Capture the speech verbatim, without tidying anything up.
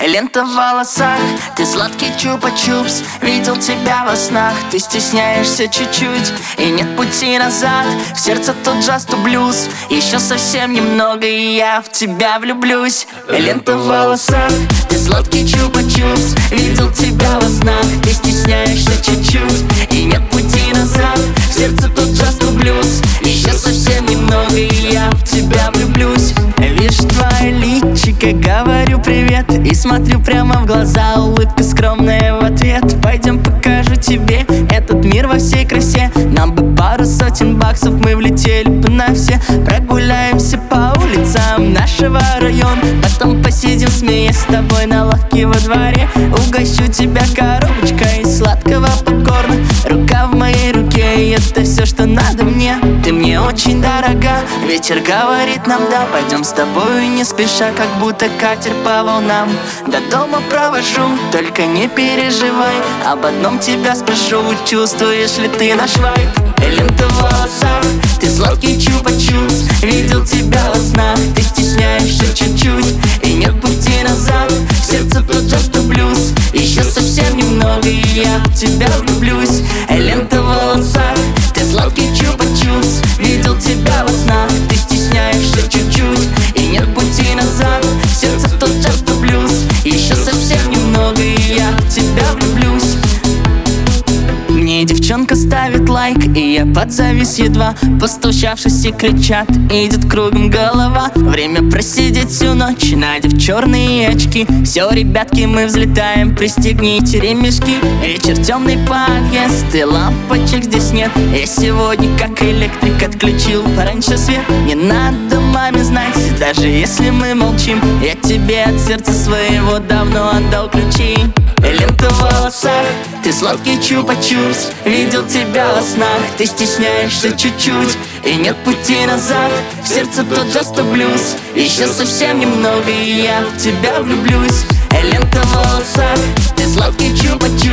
Лента в волосах, ты сладкий чупа-чупс. Видел тебя во снах, ты стесняешься чуть-чуть, и нет пути назад. В сердце тот just блюз. Еще совсем немного, и я в тебя влюблюсь. Лента в волосах, ты сладкий чупа-чупс. Видел тебя во снах, ты стесняешься чуть-чуть, и нет пути назад. В сердце тот just блюз. Еще совсем немного, и я в тебя влюблюсь. Вижу твое личико, говорю привет, и смотрю прямо в глаза, улыбка скромная в ответ. Пойдем покажу тебе этот мир во всей красе. Нам бы пару сотен баксов, мы влетели бы на все. Прогуляемся по улицам нашего района, потом посидим, смеясь с тобой на лавке во дворе. Угощу тебя коробочкой из сладкого попкорна. Рука в моей руке, и это все, что надо мне. Ты мне очень дорога, ветер говорит нам да. Пойдем с тобой не спеша, как будто катер по волнам. До дома провожу, только не переживай. Об одном тебя спрошу, чувствуешь ли ты наш вайб? Лента в волосах, ты сладкий чупа-чупс. Видел тебя во снах, ты стесняешься чуть-чуть, и нет пути назад. В сердце тот just блюз. Еще совсем немного, и я в тебя влюблюсь. Лента в волосах, ты сладкий чупа-чупс. Видел тебя во снах, ты стесняешься чуть-чуть, и нет пути назад. В сердце тот just блюз. Еще совсем немного, и я в тебя влюблюсь. Мне девчонка ставит лайк, и я подзавис едва. Постучавшись и кричат, идет кругом голова. Время просидеть всю ночь, надев черные очки. Все, ребятки, мы взлетаем, пристегните ремешки. Вечер, темный подъезд, и лампочек здесь нет. Я сегодня как электрик отключил пораньше свет. Не надо маме знать, даже если мы молчим. Я тебе от сердца своего давно отдал ключи. Лента в волосах, ты сладкий чупа-чупс. Видел тебя во снах, ты стесняешься чуть-чуть, и нет пути назад. В сердце тот just блюз. Еще совсем немного, и я в тебя влюблюсь. Лента в волосах, ты сладкий чупа-чупс.